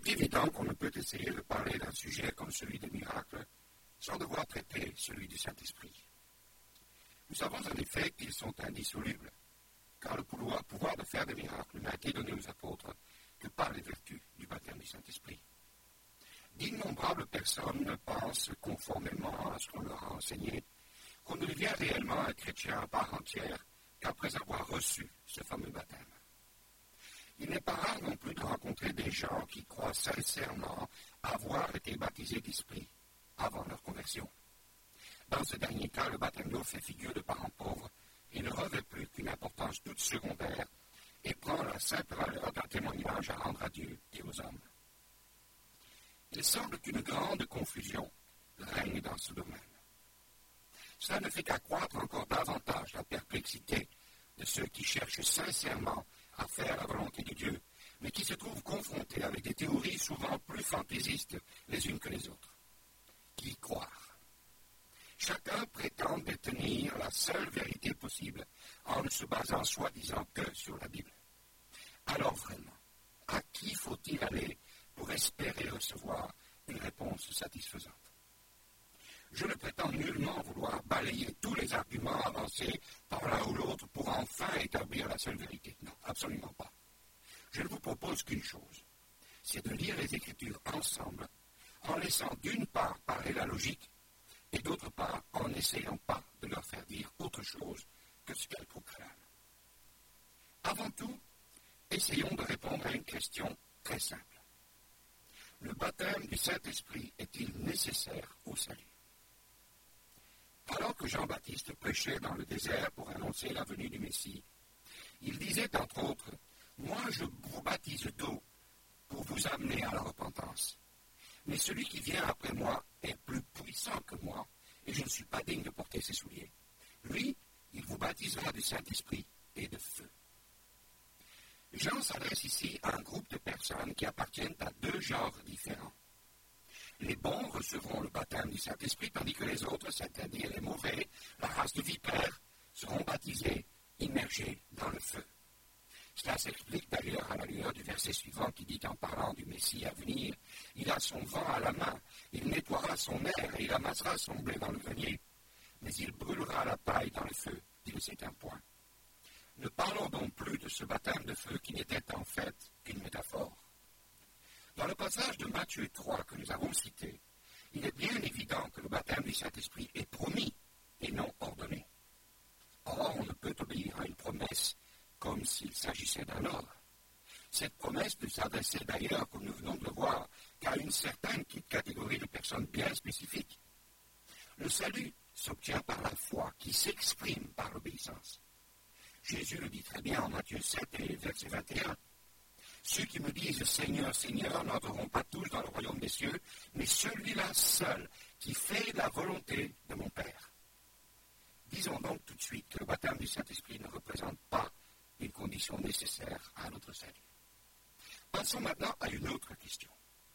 est évident qu'on ne peut essayer de parler d'un sujet comme celui des miracles sans devoir traiter celui du Saint-Esprit. Nous savons en effet qu'ils sont indissolubles, car le pouvoir de faire des miracles n'a été donné aux apôtres que par les vertus du baptême du Saint-Esprit. D'innombrables personnes pensent, conformément à ce qu'on leur a enseigné, qu'on ne devient réellement un chrétien à part entière qu'après avoir reçu ce fameux baptême. Il n'est pas rare non plus de rencontrer des gens qui croient sincèrement avoir été baptisés d'esprit avant leur conversion. Dans ce dernier cas, le baptême d'eau fait figure de parent pauvre et ne revêt plus qu'une importance toute secondaire et prend la simple valeur d'un témoignage à rendre à Dieu et aux hommes. Il semble qu'une grande confusion règne dans ce domaine. Cela ne fait qu'accroître encore davantage la perplexité de ceux qui cherchent sincèrement à faire la volonté de Dieu, mais qui se trouvent confrontés avec des théories souvent plus fantaisistes les unes que les autres. Qui y croire? Chacun prétend détenir la seule vérité possible en ne se basant soi-disant que sur la Bible. Alors vraiment, à qui faut-il aller pour espérer recevoir une réponse satisfaisante? Je ne prétends nullement vouloir balayer tous les arguments avancés par l'un ou l'autre pour enfin établir la seule vérité. Non, absolument pas. Je ne vous propose qu'une chose, c'est de lire les Écritures ensemble, en laissant d'une part parler la logique, et d'autre part en n'essayant pas de leur faire dire autre chose que ce qu'elles proclament. Avant tout, essayons de répondre à une question très simple. Le baptême du Saint-Esprit est-il nécessaire au salut? Alors que Jean-Baptiste prêchait dans le désert pour annoncer la venue du Messie, il disait entre autres, « Moi je vous baptise d'eau pour vous amener à la repentance. Mais celui qui vient après moi est plus puissant que moi, et je ne suis pas digne de porter ses souliers. Lui, il vous baptisera du Saint-Esprit et de feu. » Jean s'adresse ici à un groupe de personnes qui appartiennent à deux genres différents. Les bons recevront le baptême du Saint-Esprit, tandis que les autres, c'est-à-dire les mauvais, la race de vipères, seront baptisés, immergés dans le feu. Cela s'explique d'ailleurs à la lueur du verset suivant qui dit en parlant du Messie à venir, « Il a son vent à la main, il nettoiera son air et il amassera son blé dans le grenier, mais il brûlera la paille dans le feu, dit le septième point. » Ne parlons donc plus de ce baptême de feu qui n'était en fait qu'une métaphore. Dans le passage de Matthieu 3 que nous avons cité, il est bien évident que le baptême du Saint-Esprit est promis et non ordonné. Or, on ne peut obéir à une promesse comme s'il s'agissait d'un ordre. Cette promesse ne s'adressait d'ailleurs, comme nous venons de le voir, qu'à une certaine catégorie de personnes bien spécifiques. Le salut s'obtient par la foi qui s'exprime par l'obéissance. Jésus le dit très bien en Matthieu 7 et verset 21. Ceux qui me disent « Seigneur, Seigneur » n'entreront pas tous dans le royaume des cieux, mais celui-là seul qui fait la volonté de mon Père. Disons donc tout de suite que le baptême du Saint-Esprit ne représente pas une condition nécessaire à notre salut. Passons maintenant à une autre question.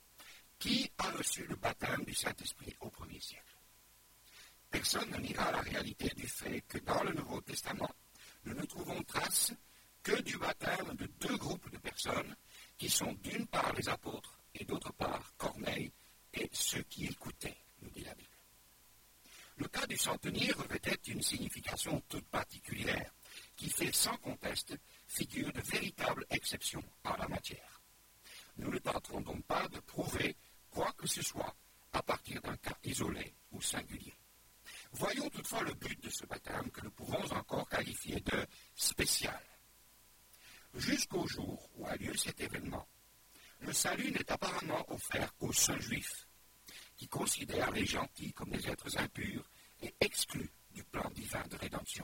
Qui a reçu le baptême du Saint-Esprit au premier siècle? Personne ne niera la réalité du fait que dans le Nouveau Testament, nous ne trouvons trace que du baptême de deux groupes de personnes qui sont d'une part les apôtres et d'autre part Corneille et ceux qui écoutaient, nous dit la Bible. Le cas du centenier revêtait une signification toute particulière qui fait sans conteste figure de véritable exception en la matière. Nous ne tenterons donc pas de prouver quoi que ce soit à partir d'un cas isolé ou singulier. Voyons toutefois le but de ce baptême que nous pouvons encore qualifier de spécial. Jusqu'au jour où a lieu cet événement, le salut n'est apparemment offert qu'aux seuls juifs, qui considèrent les gentils comme des êtres impurs et exclus du plan divin de rédemption.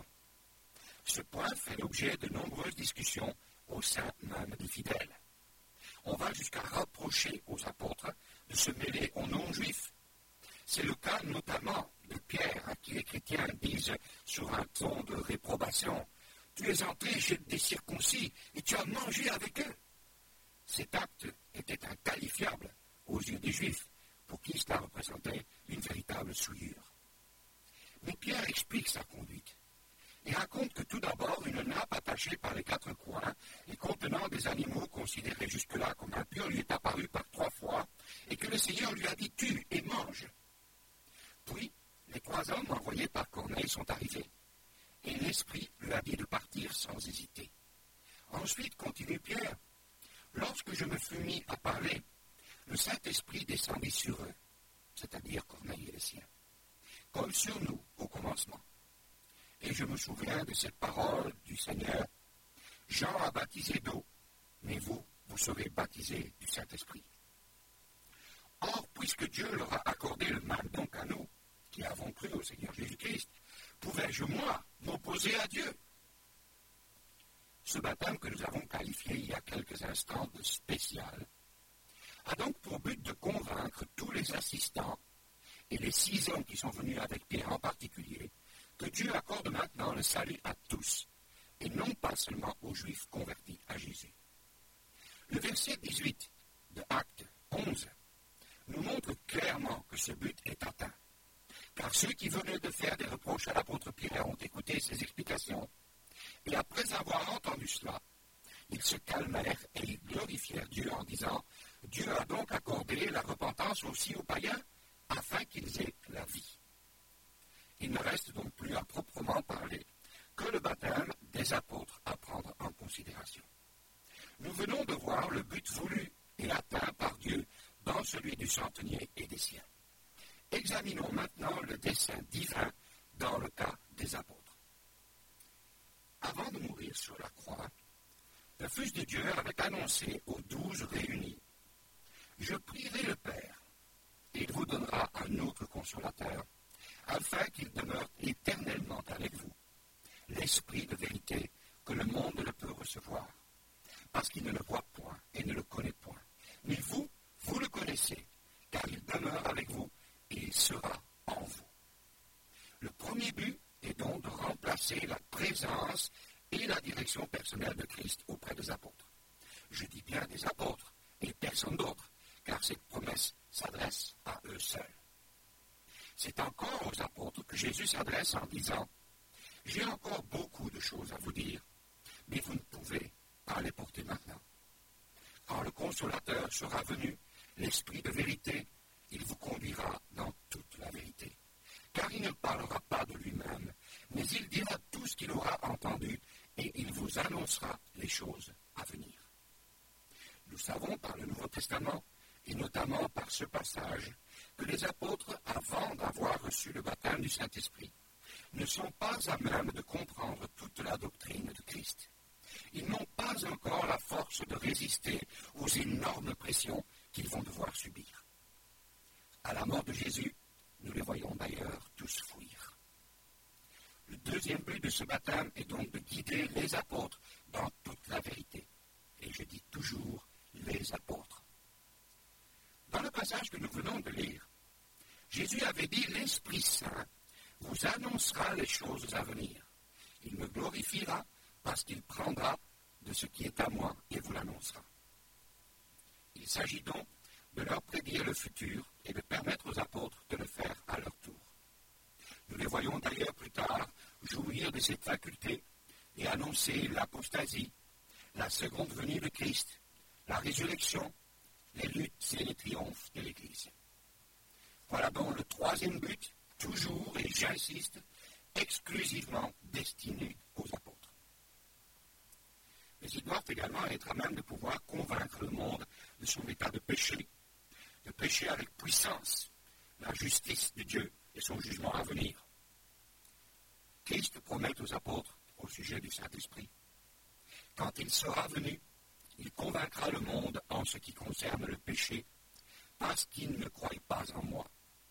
Ce point fait l'objet de nombreuses discussions au sein même des fidèles. On va jusqu'à reprocher aux apôtres de se mêler aux non-juifs. C'est le cas notamment de Pierre, à qui les chrétiens disent sur un ton de réprobation « Tu es entré chez des circoncis et tu as mangé avec eux ». Cet acte était inqualifiable aux yeux des Juifs, pour qui cela représentait une véritable souillure. Mais Pierre explique sa conduite. et raconte que tout d'abord, une nappe attachée par les quatre coins et contenant des animaux considérés jusque-là comme impurs lui est apparue par 3 fois, et que le Seigneur lui a dit « tue et mange ». Puis, les 3 hommes envoyés par Corneille sont arrivés, et l'Esprit lui a dit de partir sans hésiter. Ensuite, continue Pierre, « Lorsque je me fus mis à parler, le Saint-Esprit descendit sur eux, c'est-à-dire Corneille et les siens, comme sur nous au commencement. Et je me souviens de cette parole du Seigneur, « Jean a baptisé d'eau, mais vous serez baptisés du Saint-Esprit. » Or, puisque Dieu leur a accordé le même don qu'à nous, qui avons cru au Seigneur Jésus-Christ, pouvais-je, moi, m'opposer à Dieu? Ce baptême que nous avons qualifié il y a quelques instants de spécial a donc pour but de convaincre tous les assistants et les 6 hommes qui sont venus avec Pierre en particulier que Dieu accorde maintenant le salut à tous et non pas seulement aux Juifs convertis à Jésus. Le verset 18 de Actes 11 nous montre clairement que ce but est atteint, car ceux qui venaient de faire des reproches à l'apôtre Pierre ont écouté ses explications, et après avoir entendu cela, ils se calmèrent et ils glorifièrent Dieu en disant « Dieu a donc accordé la repentance aussi aux païens, afin qu'ils aient la vie. » Il ne reste donc plus à proprement parler que le baptême des apôtres à prendre en considération. Nous venons de voir le but voulu et atteint par Dieu dans celui du centenier et des siens. Examinons maintenant le dessein divin dans le cas des apôtres. Avant de mourir sur la croix, le Fils de Dieu avait annoncé aux 12 réunis « Je prierai le Père, et il vous donnera un autre consolateur, afin qu'il demeure éternellement avec vous, l'Esprit de vérité que le monde ne peut recevoir, parce qu'il ne le voit point et ne le connaît point. Mais vous, vous le connaissez, car il demeure avec vous et il sera en vous. » Le premier but est donc de remplacer la présence et la direction personnelle de Christ auprès des apôtres. Je dis bien des apôtres et personne d'autre, car cette promesse s'adresse à eux seuls. C'est encore aux apôtres que Jésus s'adresse en disant « J'ai encore beaucoup de choses à vous dire, mais vous ne pouvez pas les porter maintenant. Quand le Consolateur sera venu, l'Esprit de vérité, il vous conduira dans toute la vérité. Car il ne parlera pas de lui-même, mais il dira tout ce qu'il aura entendu et il vous annoncera les choses à venir. » Nous savons par le Nouveau Testament, et notamment par ce passage, que les apôtres, avant d'avoir reçu le baptême du Saint-Esprit, ne sont pas à même de comprendre toute la doctrine de Christ. Ils n'ont pas encore la force de résister aux énormes pressions qu'ils vont devoir subir. À la mort de Jésus, nous les voyons d'ailleurs tous fuir. Le deuxième but de ce baptême est donc de guider les apôtres dans toute la vérité. Et je dis toujours les apôtres. Dans le passage que nous venons de lire, Jésus avait dit « L'Esprit Saint vous annoncera les choses à venir. Il me glorifiera parce qu'il prendra de ce qui est à moi et vous l'annoncera. » Il s'agit donc de leur prédire le futur et de permettre aux apôtres de le faire à leur tour. Nous les voyons d'ailleurs plus tard jouir de cette faculté et annoncer l'apostasie, la seconde venue de Christ, la résurrection, les luttes et les triomphes de l'Église. Voilà donc le troisième but, toujours, et j'insiste, exclusivement destiné aux apôtres. Mais ils doivent également être à même de pouvoir convaincre le monde de son état de péché avec puissance, la justice de Dieu et son jugement à venir. Christ promet aux apôtres au sujet du Saint-Esprit. Quand il sera venu, il convaincra le monde en ce qui concerne le péché, parce qu'il ne croit pas en moi.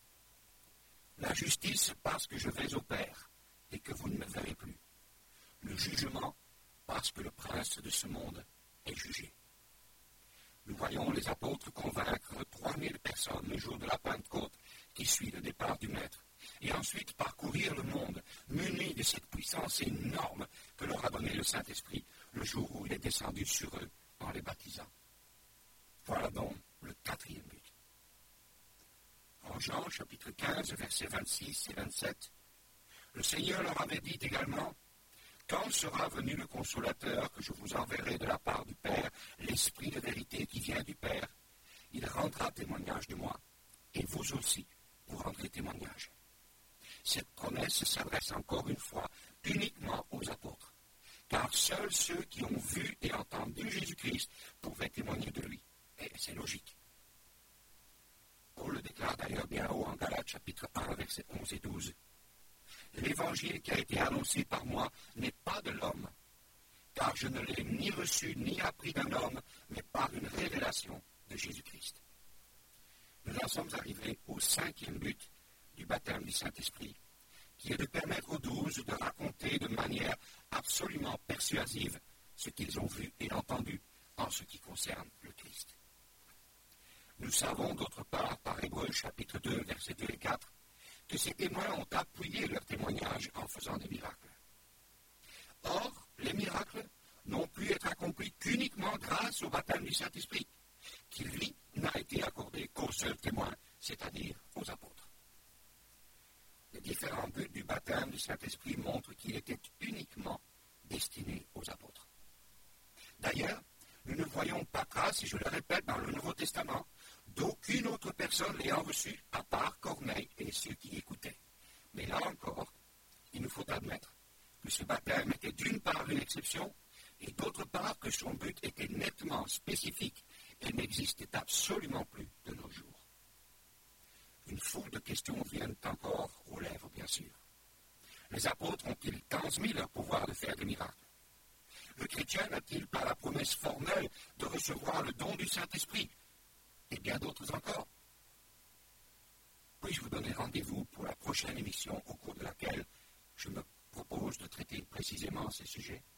La justice, parce que je vais au Père et que vous ne me verrez plus. Le jugement, parce que le prince de ce monde est jugé. Nous voyons les apôtres convaincre 3000 personnes le jour de la Pentecôte qui suit le départ du Maître, et ensuite parcourir le monde munis de cette puissance énorme que leur a donné le Saint-Esprit le jour où il est descendu sur eux en les baptisant. Voilà donc le quatrième but. En Jean chapitre 15, versets 26 et 27, le Seigneur leur avait dit également Quand sera venu le Consolateur que je vous enverrai de la part du Père, l'Esprit de vérité qui vient du Père, il rendra témoignage de moi, et vous aussi, vous rendrez témoignage. Cette promesse s'adresse encore une fois uniquement aux apôtres, car seuls ceux qui ont vu et entendu Jésus-Christ pouvaient témoigner de lui. Et c'est logique. Paul le déclare d'ailleurs bien haut en Galates chapitre 1, versets 11 et 12. L'évangile qui a été annoncé par moi n'est pas de l'homme, car je ne l'ai ni reçu ni appris d'un homme, mais par une révélation de Jésus-Christ. Nous en sommes arrivés au 5e but du baptême du Saint-Esprit, qui est de permettre aux 12 de raconter de manière absolument persuasive ce qu'ils ont vu et entendu en ce qui concerne le Christ. Nous savons d'autre part, par Hébreux chapitre 2, versets 2 et 4, que ces témoins ont appuyé leur témoignage en faisant des miracles. Or, les miracles n'ont pu être accomplis qu'uniquement grâce au baptême du Saint-Esprit, qui, lui, n'a été accordé qu'aux seuls témoins, c'est-à-dire aux apôtres. Les différents buts du baptême du Saint-Esprit montrent qu'il était uniquement destiné aux apôtres. D'ailleurs, nous ne voyons pas trace, et je le répète, dans le Nouveau Testament, d'aucune autre personne l'ayant reçu, à part Corneille et ceux qui écoutaient. Mais là encore, il nous faut admettre que ce baptême était d'une part une exception, et d'autre part que son but était nettement spécifique et n'existait absolument plus de nos jours. Une foule de questions viennent encore aux lèvres, bien sûr. Les apôtres ont-ils transmis leur pouvoir de faire des miracles? Le chrétien n'a-t-il pas la promesse formelle de recevoir le don du Saint-Esprit? Et bien d'autres encore. Puis-je vous donner rendez-vous pour la prochaine émission au cours de laquelle je me propose de traiter précisément ces sujets?